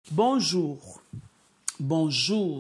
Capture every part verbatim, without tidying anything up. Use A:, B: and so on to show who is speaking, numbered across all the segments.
A: Bonjour, bonjour.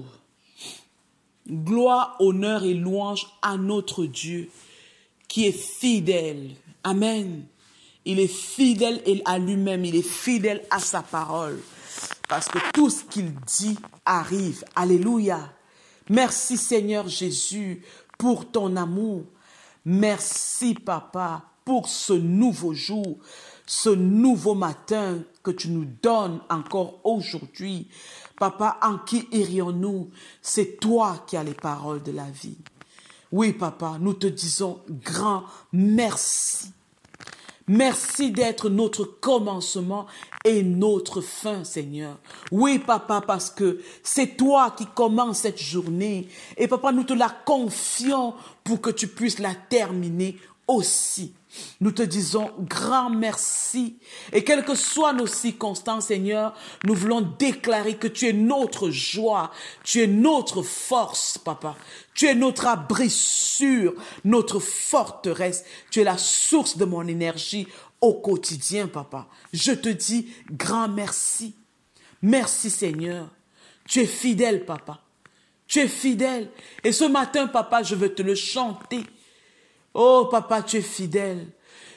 A: Gloire, honneur et louange à notre Dieu qui est fidèle. Amen. Il est fidèle à lui-même, il est fidèle à sa parole. Parce que tout ce qu'il dit arrive. Alléluia. Merci Seigneur Jésus pour ton amour. Merci Papa pour ce nouveau jour, ce nouveau matin que tu nous donnes encore aujourd'hui. Papa, en qui irions-nous? C'est toi qui as les paroles de la vie. Oui, Papa, nous te disons grand merci. Merci d'être notre commencement et notre fin, Seigneur. Oui, Papa, parce que c'est toi qui commences cette journée. Et Papa, nous te la confions pour que tu puisses la terminer aussi. Nous te disons grand merci. Et quelles que soient nos circonstances, Seigneur, nous voulons déclarer que tu es notre joie, tu es notre force, Papa. Tu es notre abri sûr, notre forteresse. Tu es la source de mon énergie au quotidien, Papa. Je te dis grand merci. Merci, Seigneur. Tu es fidèle, Papa. Tu es fidèle. Et ce matin, Papa, je veux te le chanter. Oh, Papa, tu es fidèle.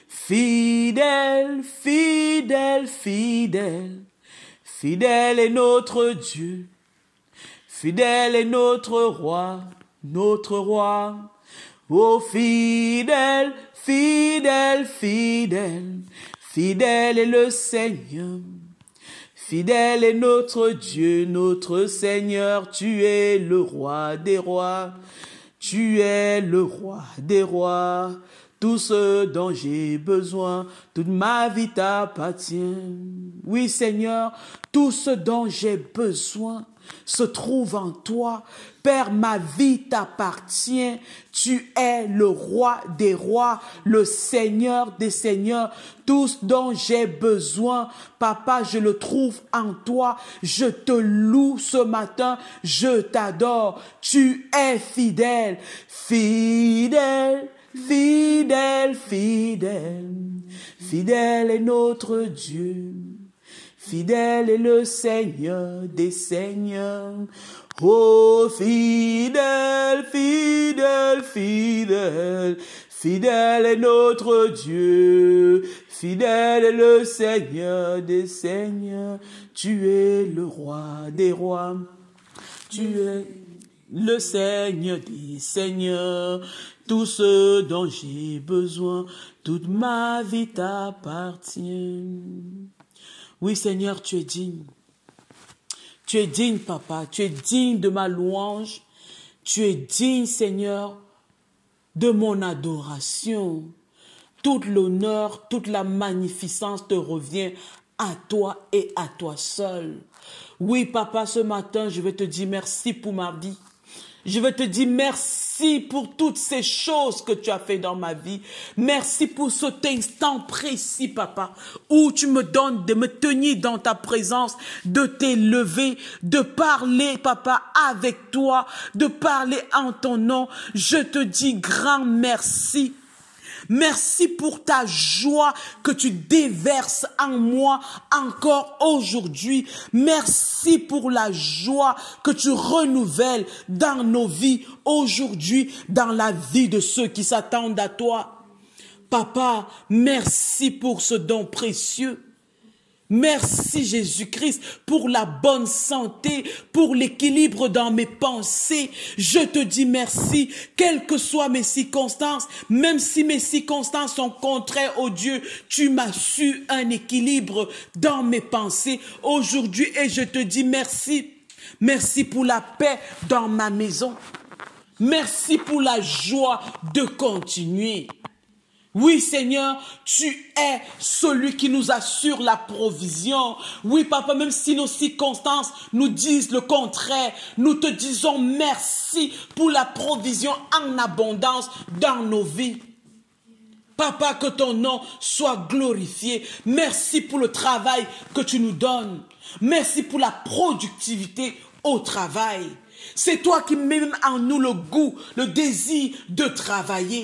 A: Fidèle, fidèle, fidèle. Fidèle est notre Dieu. Fidèle est notre roi, notre roi. Oh, fidèle, fidèle, fidèle. Fidèle est le Seigneur. Fidèle est notre Dieu, notre Seigneur. Tu es le roi des rois. Tu es le roi des rois, tout ce dont j'ai besoin, toute ma vie t'appartient. Oui, Seigneur, tout ce dont j'ai besoin se trouve en toi. Père, ma vie t'appartient. Tu es le roi des rois, le Seigneur des seigneurs. Tout ce dont j'ai besoin, Papa, je le trouve en toi. Je te loue ce matin, je t'adore. Tu es fidèle, fidèle, fidèle, fidèle. Fidèle est notre Dieu. Fidèle est le Seigneur des seigneurs. Oh, fidèle, fidèle, fidèle. Fidèle est notre Dieu. Fidèle est le Seigneur des seigneurs. Tu es le roi des rois. Tu es le Seigneur des seigneurs. Tout ce dont j'ai besoin, toute ma vie t'appartient. Oui, Seigneur, tu es digne. Tu es digne, Papa. Tu es digne de ma louange. Tu es digne, Seigneur, de mon adoration. Toute l'honneur, toute la magnificence te revient à toi et à toi seul. Oui, Papa, ce matin, je vais te dire merci pour ma vie. Je veux te dire merci pour toutes ces choses que tu as fait dans ma vie. Merci pour cet instant précis, Papa, où tu me donnes de me tenir dans ta présence, de t'élever, de parler, Papa, avec toi, de parler en ton nom. Je te dis grand merci. Merci pour ta joie que tu déverses en moi encore aujourd'hui. Merci pour la joie que tu renouvelles dans nos vies aujourd'hui, dans la vie de ceux qui s'attendent à toi. Papa, merci pour ce don précieux. Merci Jésus-Christ pour la bonne santé, pour l'équilibre dans mes pensées. Je te dis merci, quelles que soient mes circonstances, même si mes circonstances sont contraires au Dieu, tu m'as su un équilibre dans mes pensées aujourd'hui et je te dis merci. Merci pour la paix dans ma maison. Merci pour la joie de continuer. Oui, Seigneur, tu es celui qui nous assure la provision. Oui, Papa, même si nos circonstances nous disent le contraire, nous te disons merci pour la provision en abondance dans nos vies. Papa, que ton nom soit glorifié. Merci pour le travail que tu nous donnes. Merci pour la productivité au travail. C'est toi qui mets en nous le goût, le désir de travailler.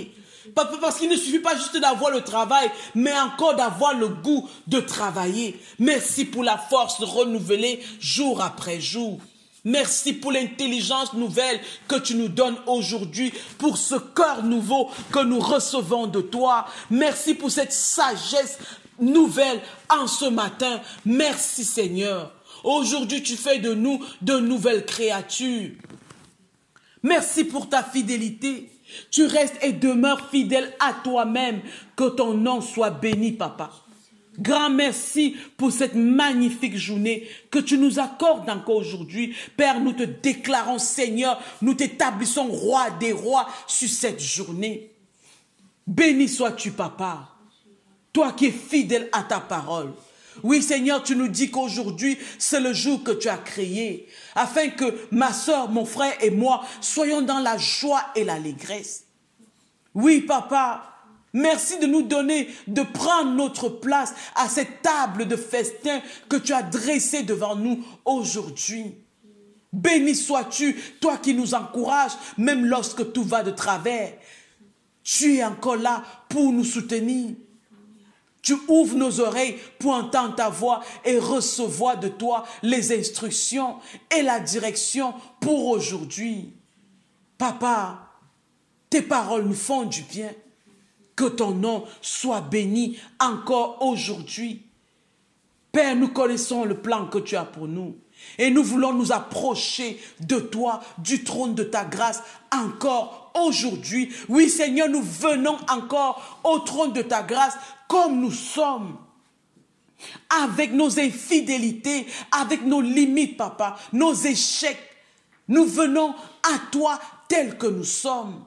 A: Parce qu'il ne suffit pas juste d'avoir le travail, mais encore d'avoir le goût de travailler. Merci pour la force renouvelée jour après jour. Merci pour l'intelligence nouvelle que tu nous donnes aujourd'hui, pour ce cœur nouveau que nous recevons de toi. Merci pour cette sagesse nouvelle en ce matin. Merci Seigneur. Aujourd'hui, tu fais de nous de nouvelles créatures. Merci pour ta fidélité. Tu restes et demeures fidèle à toi-même. Que ton nom soit béni, Papa. Grand merci pour cette magnifique journée que tu nous accordes encore aujourd'hui. Père, nous te déclarons Seigneur, nous t'établissons roi des rois sur cette journée. Béni sois-tu, Papa. Toi qui es fidèle à ta parole. Oui, Seigneur, tu nous dis qu'aujourd'hui, c'est le jour que tu as créé, afin que ma soeur, mon frère et moi soyons dans la joie et l'allégresse. Oui, Papa, merci de nous donner, de prendre notre place à cette table de festin que tu as dressée devant nous aujourd'hui. Béni sois-tu, toi qui nous encourages, même lorsque tout va de travers. Tu es encore là pour nous soutenir. Tu ouvres nos oreilles pour entendre ta voix et recevoir de toi les instructions et la direction pour aujourd'hui. Papa, tes paroles nous font du bien. Que ton nom soit béni encore aujourd'hui. Père, nous connaissons le plan que tu as pour nous. Et nous voulons nous approcher de toi, du trône de ta grâce, encore aujourd'hui. Oui, Seigneur, nous venons encore au trône de ta grâce comme nous sommes. Avec nos infidélités, avec nos limites, Papa, nos échecs. Nous venons à toi tels que nous sommes.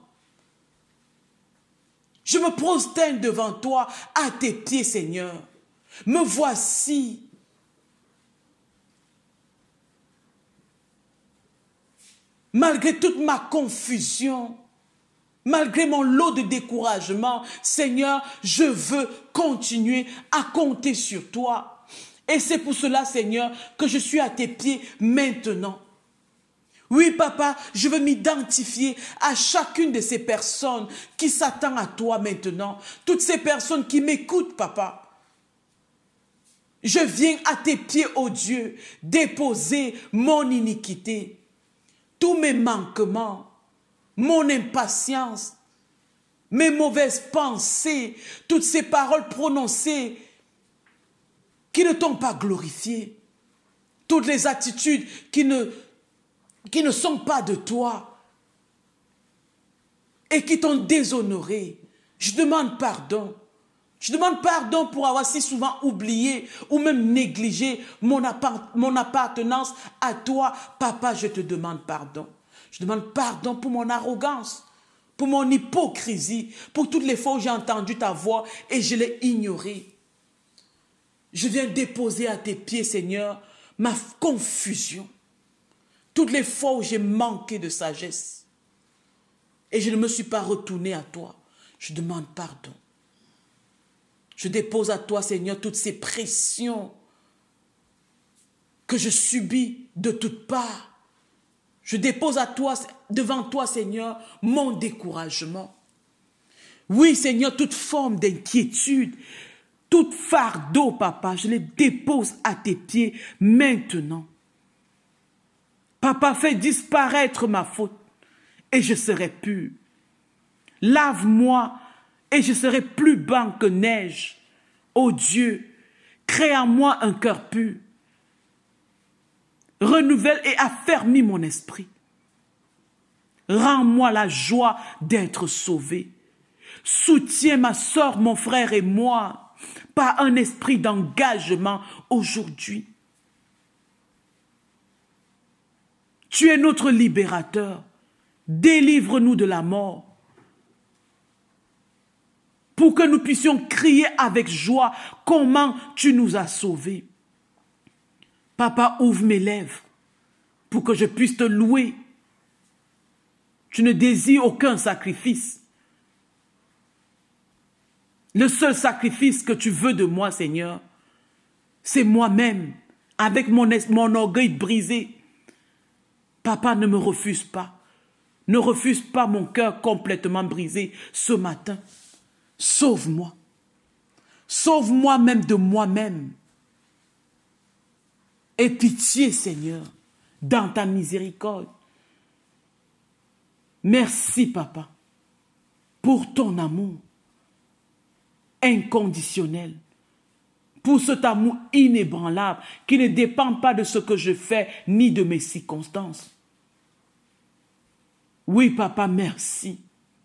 A: Je me prosterne devant toi, à tes pieds, Seigneur. Me voici. Malgré toute ma confusion, malgré mon lot de découragement, Seigneur, je veux continuer à compter sur toi. Et c'est pour cela, Seigneur, que je suis à tes pieds maintenant. Oui, Papa, je veux m'identifier à chacune de ces personnes qui s'attendent à toi maintenant. Toutes ces personnes qui m'écoutent, Papa. Je viens à tes pieds, ô Dieu, déposer mon iniquité. Tous mes manquements, mon impatience, mes mauvaises pensées, toutes ces paroles prononcées qui ne t'ont pas glorifié, toutes les attitudes qui ne, qui ne sont pas de toi et qui t'ont déshonoré. Je demande pardon. Je demande pardon pour avoir si souvent oublié ou même négligé mon, appart mon appartenance à toi. Papa, je te demande pardon. Je demande pardon pour mon arrogance, pour mon hypocrisie, pour toutes les fois où j'ai entendu ta voix et je l'ai ignorée. Je viens déposer à tes pieds, Seigneur, ma confusion. Toutes les fois où j'ai manqué de sagesse et je ne me suis pas retourné à toi, je demande pardon. Je dépose à toi, Seigneur, toutes ces pressions que je subis de toutes parts. Je dépose à toi, devant toi, Seigneur, mon découragement. Oui, Seigneur, toute forme d'inquiétude, toute fardeau, Papa, je les dépose à tes pieds maintenant. Papa, fais disparaître ma faute et je serai pur. Lave-moi et je serai plus blanc que neige. Ô Dieu, crée en moi un cœur pur. Renouvelle et affermis mon esprit. Rends-moi la joie d'être sauvé. Soutiens ma soeur, mon frère et moi par un esprit d'engagement aujourd'hui. Tu es notre libérateur. Délivre-nous de la mort, pour que nous puissions crier avec joie comment tu nous as sauvés. Papa, ouvre mes lèvres pour que je puisse te louer. Tu ne désires aucun sacrifice. Le seul sacrifice que tu veux de moi, Seigneur, c'est moi-même, avec mon, mon orgueil brisé. Papa, ne me refuse pas. Ne refuse pas mon cœur complètement brisé ce matin. Sauve-moi. Sauve-moi même de moi-même. Aie pitié, Seigneur, dans ta miséricorde. Merci, Papa, pour ton amour inconditionnel, pour cet amour inébranlable qui ne dépend pas de ce que je fais ni de mes circonstances. Oui, Papa, merci.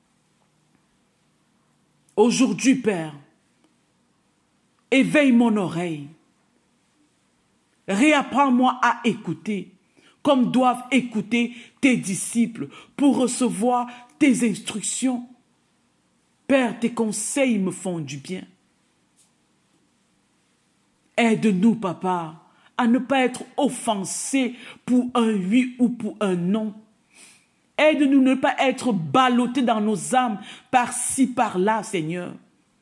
A: Aujourd'hui, Père, éveille mon oreille. Réapprends-moi à écouter, comme doivent écouter tes disciples pour recevoir tes instructions. Père, tes conseils me font du bien. Aide-nous, Papa, à ne pas être offensés pour un oui ou pour un non. Aide-nous à ne pas être ballottés dans nos âmes par-ci, par-là, Seigneur.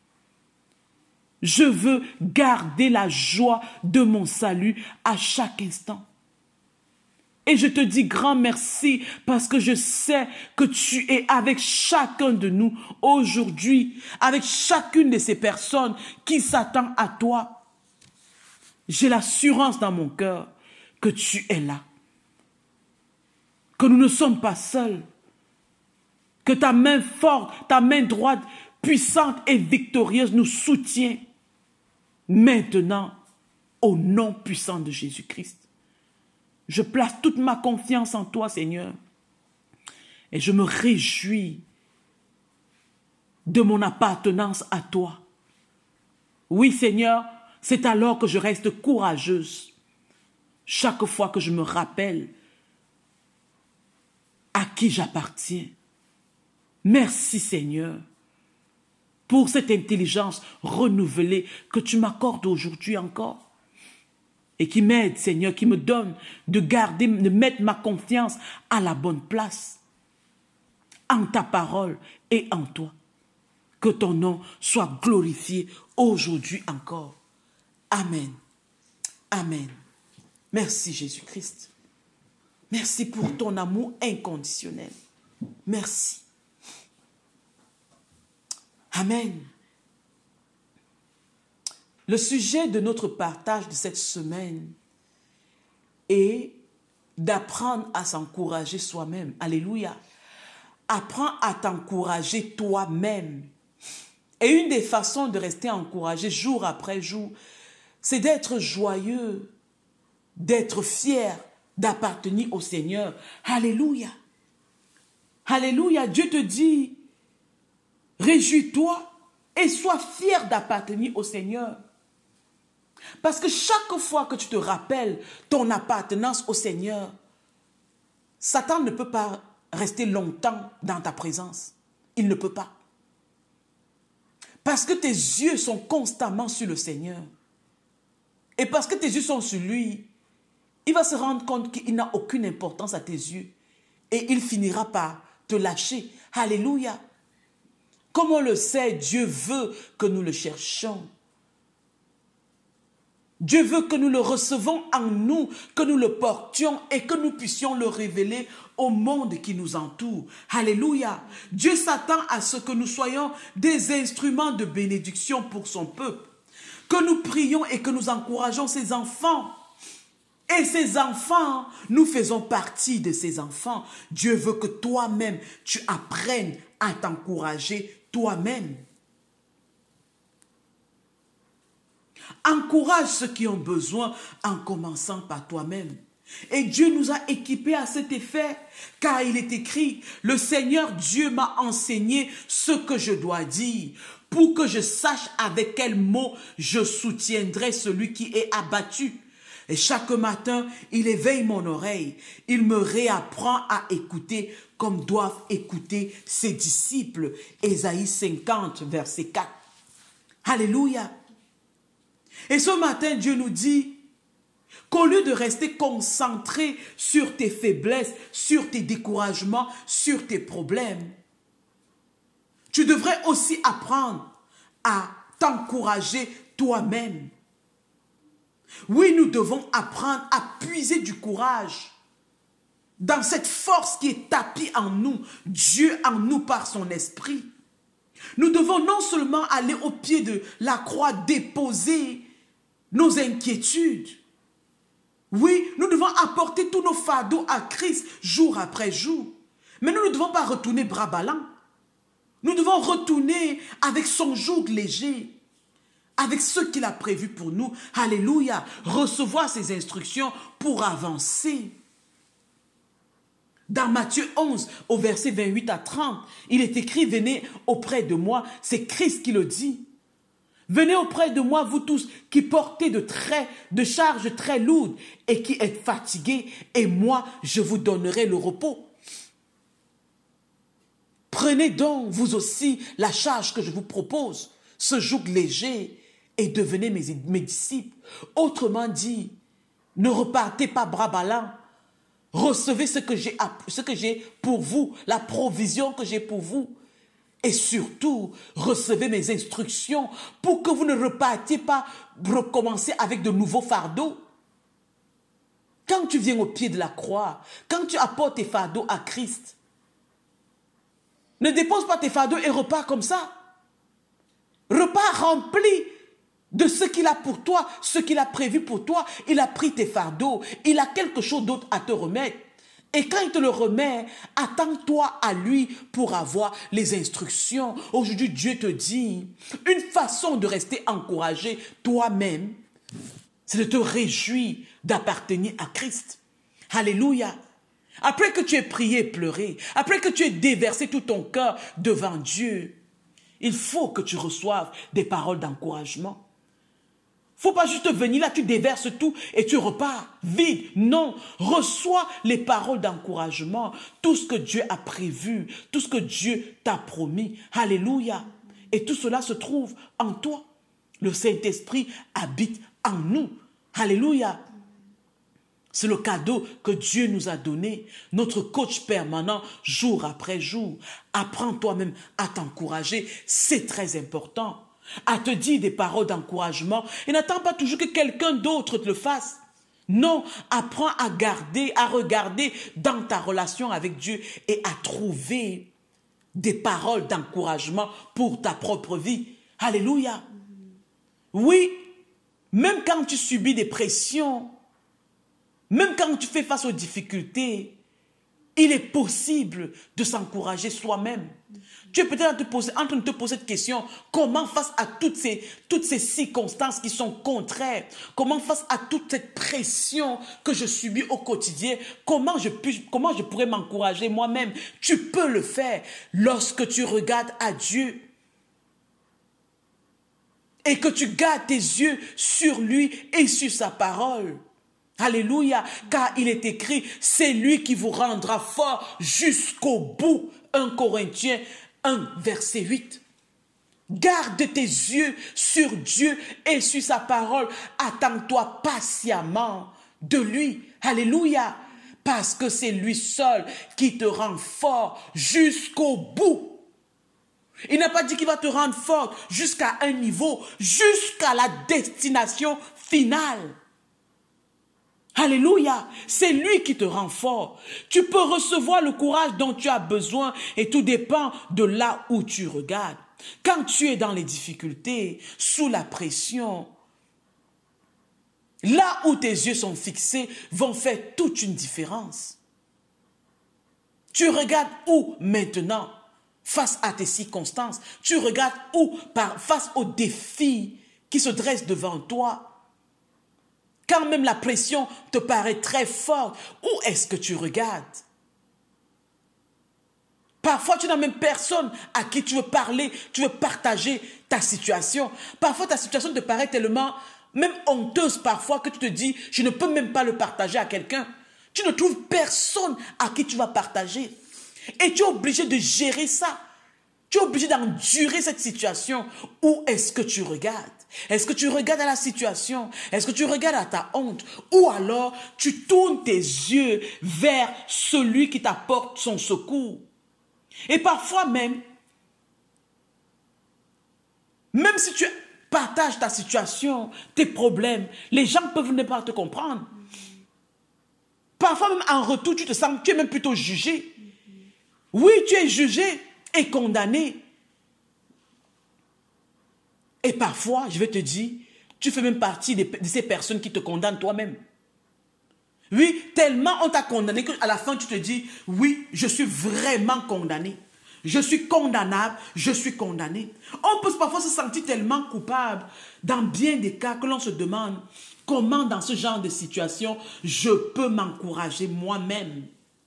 A: Je veux garder la joie de mon salut à chaque instant. Et je te dis grand merci parce que je sais que tu es avec chacun de nous aujourd'hui, avec chacune de ces personnes qui s'attendent à toi. J'ai l'assurance dans mon cœur que tu es là, que nous ne sommes pas seuls, que ta main forte, ta main droite, puissante et victorieuse nous soutient maintenant au nom puissant de Jésus-Christ. Je place toute ma confiance en toi, Seigneur, et je me réjouis de mon appartenance à toi. Oui, Seigneur, c'est alors que je reste courageuse, chaque fois que je me rappelle à qui j'appartiens. Merci, Seigneur, pour cette intelligence renouvelée que tu m'accordes aujourd'hui encore. Et qui m'aide, Seigneur, qui me donne de garder, de mettre ma confiance à la bonne place. En ta parole et en toi. Que ton nom soit glorifié aujourd'hui encore. Amen. Amen. Merci Jésus-Christ. Merci pour ton amour inconditionnel. Merci. Amen. Le sujet de notre partage de cette semaine est d'apprendre à s'encourager soi-même. Alléluia. Apprends à t'encourager toi-même. Et une des façons de rester encouragé jour après jour, c'est d'être joyeux, d'être fier, d'appartenir au Seigneur. Alléluia. Alléluia. Dieu te dit, réjouis-toi et sois fier d'appartenir au Seigneur. Parce que chaque fois que tu te rappelles ton appartenance au Seigneur, Satan ne peut pas rester longtemps dans ta présence. Il ne peut pas. Parce que tes yeux sont constamment sur le Seigneur. Et parce que tes yeux sont sur lui, il va se rendre compte qu'il n'a aucune importance à tes yeux. Et il finira par te lâcher. Alléluia. Comme on le sait, Dieu veut que nous le cherchions. Dieu veut que nous le recevons en nous, que nous le portions et que nous puissions le révéler au monde qui nous entoure. Alléluia. Dieu s'attend à ce que nous soyons des instruments de bénédiction pour son peuple. Que nous prions et que nous encourageons ses enfants. Et ces enfants, nous faisons partie de ces enfants. Dieu veut que toi-même, tu apprennes à t'encourager toi-même. Encourage ceux qui ont besoin en commençant par toi-même. Et Dieu nous a équipés à cet effet, car il est écrit, le Seigneur Dieu m'a enseigné ce que je dois dire, pour que je sache avec quels mots je soutiendrai celui qui est abattu. Et chaque matin, il éveille mon oreille, il me réapprend à écouter comme doivent écouter ses disciples. Ésaïe cinquante, verset quatre. Alléluia. Et ce matin, Dieu nous dit qu'au lieu de rester concentré sur tes faiblesses, sur tes découragements, sur tes problèmes, tu devrais aussi apprendre à t'encourager toi-même. Oui, nous devons apprendre à puiser du courage dans cette force qui est tapie en nous, Dieu en nous par son esprit. Nous devons non seulement aller au pied de la croix déposer nos inquiétudes. Oui, nous devons apporter tous nos fardeaux à Christ jour après jour. Mais nous ne devons pas retourner bras ballants. Nous devons retourner avec son joug léger, avec ce qu'il a prévu pour nous. Alléluia. Recevoir ses instructions pour avancer. Dans Matthieu onze, au verset vingt-huit à trente, il est écrit, venez auprès de moi. C'est Christ qui le dit. Venez auprès de moi, vous tous qui portez de, très, de charges très lourdes et qui êtes fatigués, et moi, je vous donnerai le repos. Prenez donc, vous aussi, la charge que je vous propose, ce joug léger, et devenez mes, mes disciples. Autrement dit, ne repartez pas bras ballants. Recevez ce que j'ai ce que j'ai pour vous, la provision que j'ai pour vous. Et surtout, recevez mes instructions pour que vous ne repartiez pas recommencer avec de nouveaux fardeaux. Quand tu viens au pied de la croix, quand tu apportes tes fardeaux à Christ, ne dépose pas tes fardeaux et repars comme ça. Repars rempli de ce qu'il a pour toi, ce qu'il a prévu pour toi. Il a pris tes fardeaux. Il a quelque chose d'autre à te remettre. Et quand il te le remet, attends-toi à lui pour avoir les instructions. Aujourd'hui, Dieu te dit, une façon de rester encouragé toi-même, c'est de te réjouir d'appartenir à Christ. Alléluia. Après que tu aies prié et pleuré, après que tu aies déversé tout ton cœur devant Dieu, il faut que tu reçoives des paroles d'encouragement. Il ne faut pas juste venir là, tu déverses tout et tu repars vide. Non, reçois les paroles d'encouragement, tout ce que Dieu a prévu, tout ce que Dieu t'a promis. Alléluia. Et tout cela se trouve en toi. Le Saint-Esprit habite en nous. Alléluia. C'est le cadeau que Dieu nous a donné, notre coach permanent, jour après jour. Apprends toi-même à t'encourager, c'est très important. À te dire des paroles d'encouragement et n'attends pas toujours que quelqu'un d'autre te le fasse. Non, apprends à garder, à regarder dans ta relation avec Dieu et à trouver des paroles d'encouragement pour ta propre vie. Alléluia. Oui, même quand tu subis des pressions, même quand tu fais face aux difficultés, il est possible de s'encourager soi-même. Tu es peut-être en train de te poser cette question, comment face à toutes ces, toutes ces circonstances qui sont contraires, comment face à toute cette pression que je subis au quotidien, comment je, puis, comment je pourrais m'encourager moi-même? Tu peux le faire lorsque tu regardes à Dieu et que tu gardes tes yeux sur lui et sur sa parole. Alléluia, car il est écrit, c'est lui qui vous rendra fort jusqu'au bout. un Corinthiens un, verset huit. Garde tes yeux sur Dieu et sur sa parole. Attends-toi patiemment de lui. Alléluia, parce que c'est lui seul qui te rend fort jusqu'au bout. Il n'a pas dit qu'il va te rendre fort jusqu'à un niveau, jusqu'à la destination finale. Alléluia, c'est lui qui te rend fort. Tu peux recevoir le courage dont tu as besoin et tout dépend de là où tu regardes. Quand tu es dans les difficultés, sous la pression, là où tes yeux sont fixés vont faire toute une différence. Tu regardes où maintenant, face à tes circonstances, tu regardes où par, face aux défis qui se dressent devant toi. Quand même la pression te paraît très forte, où est-ce que tu regardes? Parfois, tu n'as même personne à qui tu veux parler, tu veux partager ta situation. Parfois, ta situation te paraît tellement, même honteuse parfois, que tu te dis, je ne peux même pas le partager à quelqu'un. Tu ne trouves personne à qui tu vas partager. Et tu es obligé de gérer ça. Tu es obligé d'endurer cette situation. Où est-ce que tu regardes? Est-ce que tu regardes à la situation? Est-ce que tu regardes à ta honte? Ou alors, tu tournes tes yeux vers celui qui t'apporte son secours? Et parfois même, même si tu partages ta situation, tes problèmes, les gens peuvent ne pas te comprendre. Parfois même en retour, tu te sens, tu es même plutôt jugé. Oui, tu es jugé et condamné. Et parfois, je vais te dire, tu fais même partie de, de ces personnes qui te condamnent toi-même. Oui, tellement on t'a condamné qu'à la fin, tu te dis, oui, je suis vraiment condamné. Je suis condamnable, je suis condamné. On peut parfois se sentir tellement coupable dans bien des cas que l'on se demande comment dans ce genre de situation je peux m'encourager moi-même.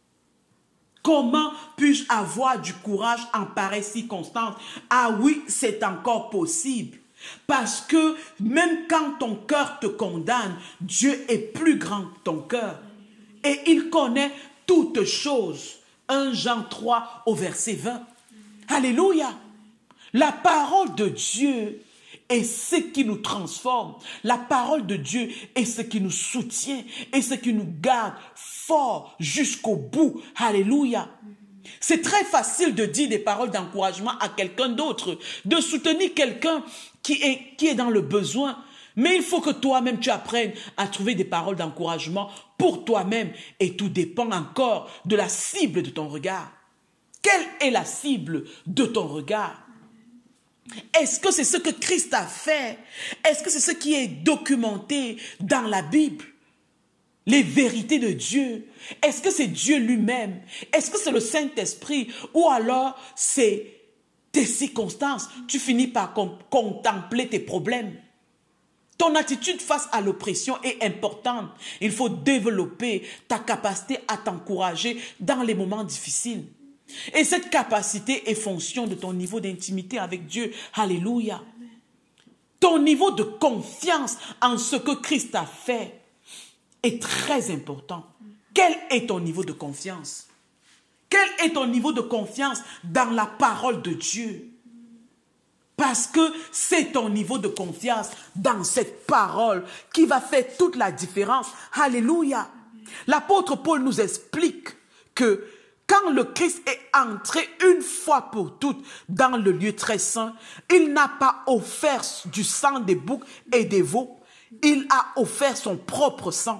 A: Comment puis-je avoir du courage en pareille circonstance? Ah oui, c'est encore possible. Parce que même quand ton cœur te condamne, Dieu est plus grand que ton cœur. Et il connaît toutes choses. un Jean trois au verset vingt. Alléluia. La parole de Dieu est ce qui nous transforme. La parole de Dieu est ce qui nous soutient et ce qui nous garde fort jusqu'au bout. Alléluia. C'est très facile de dire des paroles d'encouragement à quelqu'un d'autre, de soutenir quelqu'un qui est, qui est dans le besoin. Mais il faut que toi-même tu apprennes à trouver des paroles d'encouragement pour toi-même. Et tout dépend encore de la cible de ton regard. Quelle est la cible de ton regard? Est-ce que c'est ce que Christ a fait? Est-ce que c'est ce qui est documenté dans la Bible? Les vérités de Dieu? Est-ce que c'est Dieu lui-même? Est-ce que c'est le Saint-Esprit? Ou alors c'est tes circonstances? Tu finis par contempler tes problèmes. Ton attitude face à l'oppression est importante. Il faut développer ta capacité à t'encourager dans les moments difficiles. Et cette capacité est fonction de ton niveau d'intimité avec Dieu. Alléluia. Ton niveau de confiance en ce que Christ a fait est très important. Quel est ton niveau de confiance? Quel est ton niveau de confiance dans la parole de Dieu? Parce que c'est ton niveau de confiance dans cette parole qui va faire toute la différence. Alléluia. L'apôtre Paul nous explique que quand le Christ est entré une fois pour toutes dans le lieu très saint, il n'a pas offert du sang des boucs et des veaux. Il a offert son propre sang.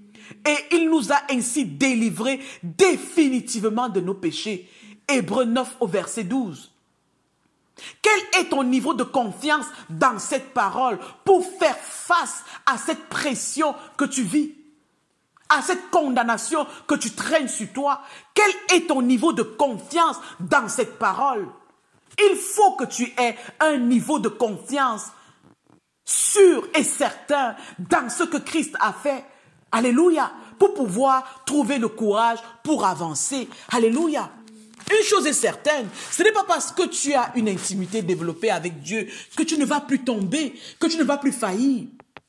A: Et il nous a ainsi délivrés définitivement de nos péchés. Hébreux neuf au verset douze. Quel est ton niveau de confiance dans cette parole pour faire face à cette pression que tu vis, à cette condamnation que tu traînes sur toi? Quel est ton niveau de confiance dans cette parole? Il faut que tu aies un niveau de confiance sûr et certain dans ce que Christ a fait. Alléluia. Pour pouvoir trouver le courage pour avancer. Alléluia. Une chose est certaine, ce n'est pas parce que tu as une intimité développée avec Dieu que tu ne vas plus tomber, que tu ne vas plus faillir.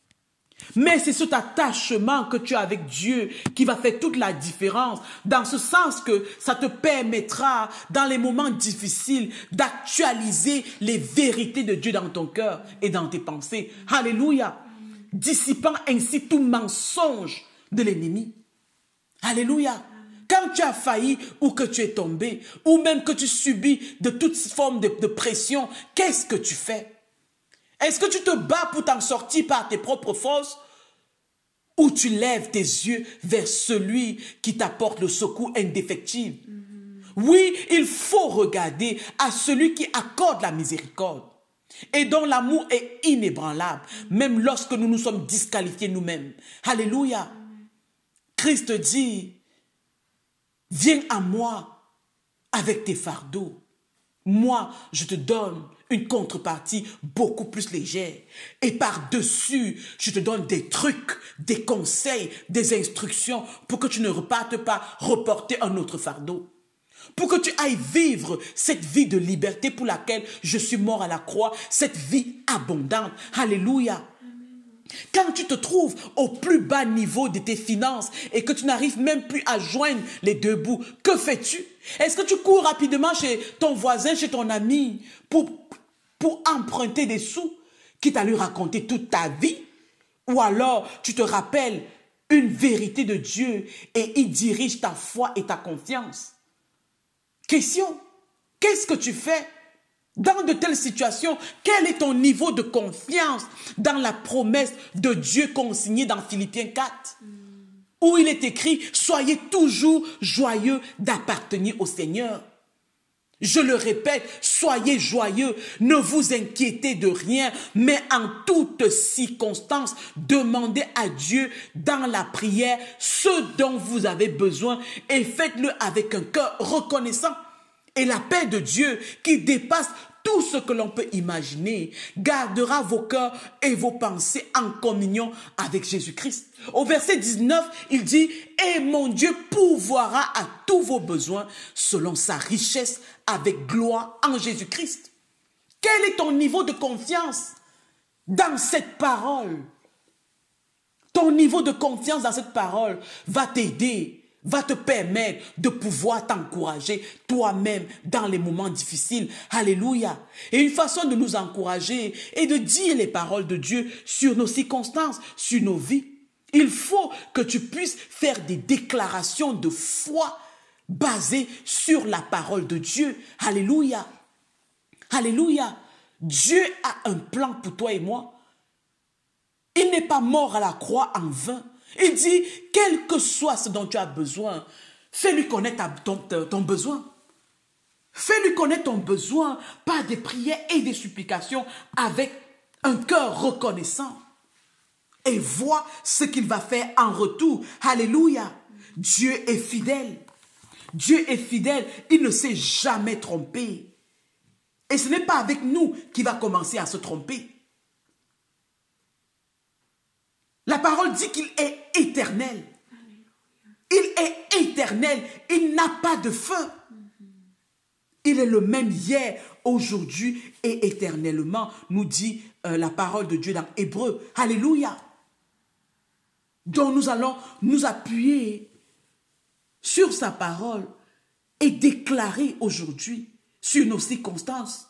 A: Mais c'est cet attachement que tu as avec Dieu qui va faire toute la différence, dans ce sens que ça te permettra, dans les moments difficiles, d'actualiser les vérités de Dieu dans ton cœur et dans tes pensées. Alléluia. Dissipant ainsi tout mensonge de l'ennemi. Alléluia. Quand tu as failli ou que tu es tombé, ou même que tu subis de toute forme de, de pression, qu'est-ce que tu fais? Est-ce que tu te bats pour t'en sortir par tes propres forces? Ou tu lèves tes yeux vers celui qui t'apporte le secours indéfectible? Mm-hmm. Oui, il faut regarder à celui qui accorde la miséricorde et dont l'amour est inébranlable, mm-hmm. même lorsque nous nous sommes disqualifiés nous-mêmes. Alléluia. Mm-hmm. Christ dit, viens à moi avec tes fardeaux. Moi, je te donne une contrepartie beaucoup plus légère. Et par-dessus, je te donne des trucs, des conseils, des instructions pour que tu ne repartes pas reporter un autre fardeau. Pour que tu ailles vivre cette vie de liberté pour laquelle je suis mort à la croix, cette vie abondante. Alléluia. Quand tu te trouves au plus bas niveau de tes finances et que tu n'arrives même plus à joindre les deux bouts, que fais-tu? Est-ce que tu cours rapidement chez ton voisin, chez ton ami pour, pour emprunter des sous, quitte à lui raconter toute ta vie? Ou alors tu te rappelles une vérité de Dieu et il dirige ta foi et ta confiance? Question, qu'est-ce que tu fais? Dans de telles situations, quel est ton niveau de confiance dans la promesse de Dieu consignée dans Philippiens quatre? où il est écrit « Soyez toujours joyeux d'appartenir au Seigneur ». Je le répète, soyez joyeux, ne vous inquiétez de rien, mais en toutes circonstances, demandez à Dieu dans la prière ce dont vous avez besoin et faites-le avec un cœur reconnaissant. Et la paix de Dieu qui dépasse tout ce que l'on peut imaginer gardera vos cœurs et vos pensées en communion avec Jésus-Christ. Au verset dix-neuf, il dit « Et mon Dieu pourvoira à tous vos besoins selon sa richesse avec gloire en Jésus-Christ. » Quel est ton niveau de confiance dans cette parole? Ton niveau de confiance dans cette parole va t'aider, va te permettre de pouvoir t'encourager toi-même dans les moments difficiles. Alléluia. Et une façon de nous encourager est de dire les paroles de Dieu sur nos circonstances, sur nos vies. Il faut que tu puisses faire des déclarations de foi basées sur la parole de Dieu. Alléluia. Alléluia. Dieu a un plan pour toi et moi. Il n'est pas mort à la croix en vain. Il dit, quel que soit ce dont tu as besoin, fais-lui connaître ton, ton besoin. Fais-lui connaître ton besoin par des prières et des supplications avec un cœur reconnaissant. Et vois ce qu'il va faire en retour. Alléluia. Dieu est fidèle. Dieu est fidèle. Il ne s'est jamais trompé. Et ce n'est pas avec nous qu'il va commencer à se tromper. La parole dit qu'il est éternel. Il est éternel. Il n'a pas de fin. Il est le même hier, aujourd'hui et éternellement, nous dit euh, la parole de Dieu dans Hébreu. Alléluia. Donc nous allons nous appuyer sur sa parole et déclarer aujourd'hui sur nos circonstances.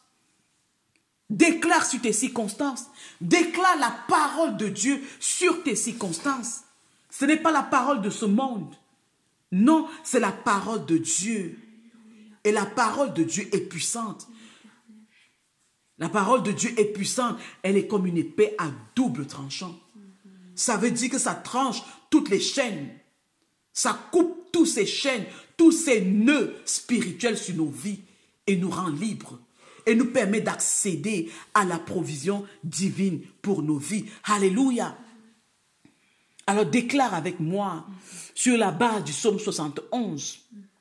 A: Déclare sur tes circonstances. Déclare la parole de Dieu sur tes circonstances. Ce n'est pas la parole de ce monde. Non, c'est la parole de Dieu. Et la parole de Dieu est puissante. La parole de Dieu est puissante. Elle est comme une épée à double tranchant. Ça veut dire que ça tranche toutes les chaînes. Ça coupe tous ces chaînes, tous ces nœuds spirituels sur nos vies et nous rend libres. Et nous permet d'accéder à la provision divine pour nos vies. Alléluia. Alors déclare avec moi sur la base du psaume soixante et onze.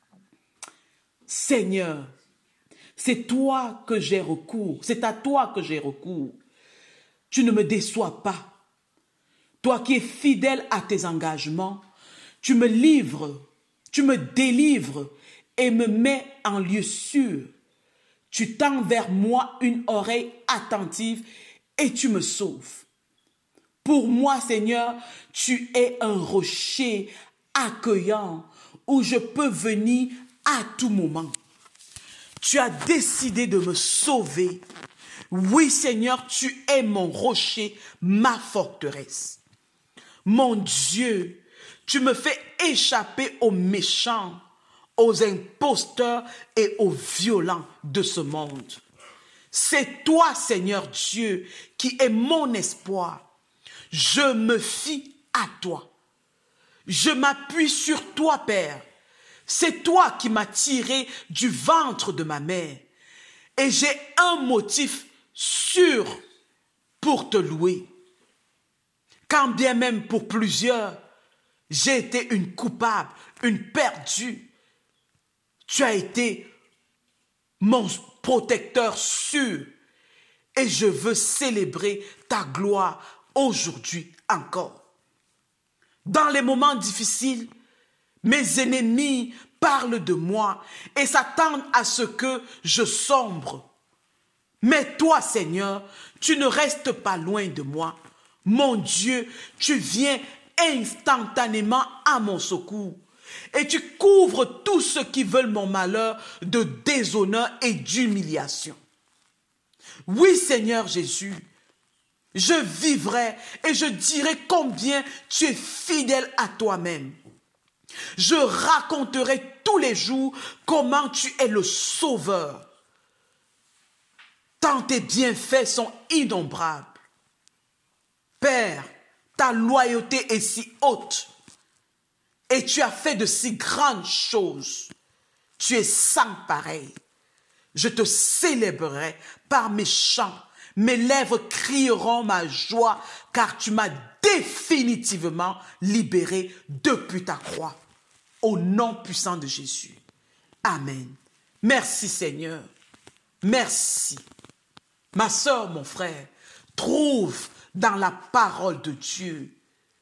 A: Seigneur, c'est toi que j'ai recours. C'est à toi que j'ai recours. Tu ne me déçois pas. Toi qui es fidèle à tes engagements, tu me livres, tu me délivres et me mets en lieu sûr. Tu tends vers moi une oreille attentive et tu me sauves. Pour moi, Seigneur, tu es un rocher accueillant où je peux venir à tout moment. Tu as décidé de me sauver. Oui, Seigneur, tu es mon rocher, ma forteresse. Mon Dieu, tu me fais échapper aux méchants, aux imposteurs et aux violents de ce monde. C'est toi, Seigneur Dieu, qui es mon espoir. Je me fie à toi. Je m'appuie sur toi, Père. C'est toi qui m'as tiré du ventre de ma mère. Et j'ai un motif sûr pour te louer. Quand bien même pour plusieurs, j'ai été une coupable, une perdue. Tu as été mon protecteur sûr et je veux célébrer ta gloire aujourd'hui encore. Dans les moments difficiles, mes ennemis parlent de moi et s'attendent à ce que je sombre. Mais toi, Seigneur, tu ne restes pas loin de moi. Mon Dieu, tu viens instantanément à mon secours. Et tu couvres tous ceux qui veulent mon malheur de déshonneur et d'humiliation. Oui, Seigneur Jésus, je vivrai et je dirai combien tu es fidèle à toi-même. Je raconterai tous les jours comment tu es le sauveur. Tant tes bienfaits sont innombrables. Père, ta loyauté est si haute. et tu as fait de si grandes choses. Tu es sans pareil. Je te célébrerai par mes chants. Mes lèvres crieront ma joie, car tu m'as définitivement libéré depuis ta croix. Au nom puissant de Jésus. Amen. Merci Seigneur. Merci. Ma sœur, mon frère, trouve dans la parole de Dieu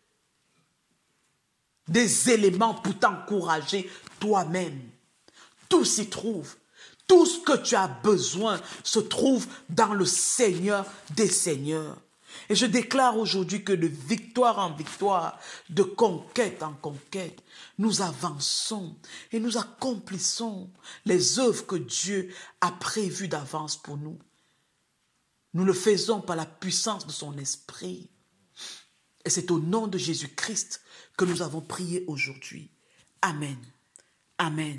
A: des éléments pour t'encourager toi-même. Tout s'y trouve. Tout ce que tu as besoin se trouve dans le Seigneur des Seigneurs. Et je déclare aujourd'hui que de victoire en victoire, de conquête en conquête, nous avançons et nous accomplissons les œuvres que Dieu a prévues d'avance pour nous. Nous le faisons par la puissance de son esprit. Et c'est au nom de Jésus-Christ que nous avons prié aujourd'hui. Amen. Amen.